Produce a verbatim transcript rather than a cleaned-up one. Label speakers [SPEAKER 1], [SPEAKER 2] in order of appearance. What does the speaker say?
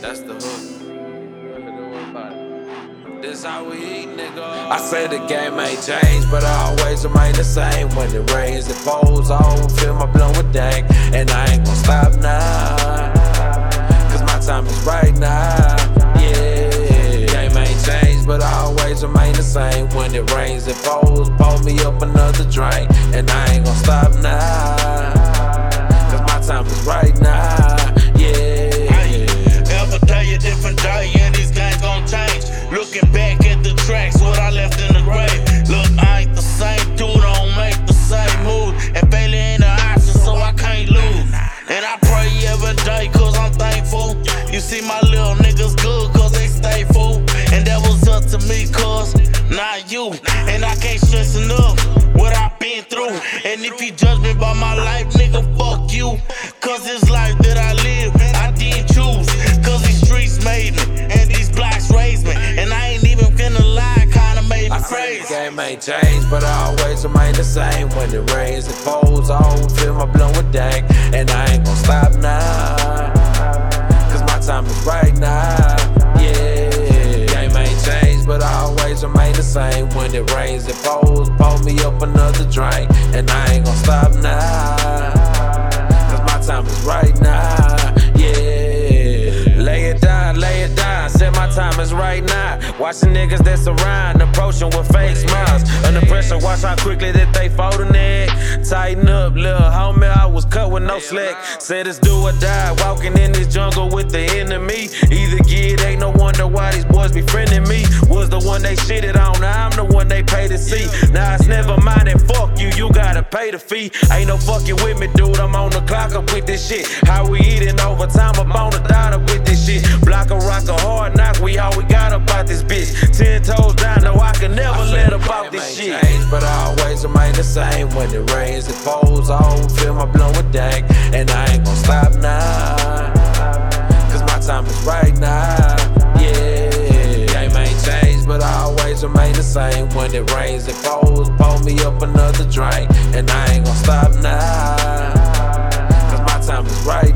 [SPEAKER 1] That's the hook. Don't worry about it. This how we eat, nigga. I say the game ain't changed, but I always remain the same. When it rains, it pours, I always fill my blunt with dank. And I ain't gon' stop now, cause my time is right now. Yeah, game ain't changed, but I always remain the same. When it rains, it pours, pour me up another drink. And I ain't gon' stop now, cause my time is right now. Yeah.
[SPEAKER 2] Every day a different day, and these games gon' change. Looking back at the tracks, what I left in the grave. Look, I ain't the same dude, don't make the same move. And failure ain't an option, so I can't lose. And I pray every day, cause I'm thankful. You see my little niggas good, cause they stay full. And that was up to me, cause not you. And I can't stress enough what I've been through. And if you judge me by my life, nigga, fuck you. Cause this life that I live, I didn't choose. Cause these streets made me, and these blocks raised me. And I ain't even finna lie, kinda made me crazy.
[SPEAKER 1] The game ain't changed, but I always remain the same. When it rains, it pours, I always fill my blunt with dank. And I ain't gon' stop now, cause my time is right now. Yeah, game ain't changed, but I always remain the same. When it rains, it pours, pour me up another drink. And I ain't gon' stop now, cause my time is right now. Yeah, lay it down, lay it down, say my time is right now. Watching niggas that surround, approaching with fake smiles. Under pressure, watch how quickly that they folding it. Tighten up, little homie, I was cut with no slack. Said it's do or die, walking in this jungle with the enemy. Either get, ain't no wonder why these boys befriending me. Was the one they shitted on, now I'm the one they pay to see. Now it's never mind and fuck you, you gotta pay the fee. Ain't no fucking with me, dude, I'm on the clock up with this shit. How we eating overtime, I'm on the dot up with this shit. Block a rock a hard knock, we all we got about this bitch. Ten toes down, no I can never I let about this shit. Changed, but I always remain the same. When it rains, it pours, I always fill my blunt with dank. And I ain't gon' stop now, cause my time is right now. Yeah, game ain't changed, but I always remain the same. When it rains, it pours, pour me up another drink. And I ain't gon' stop now, cause my time is right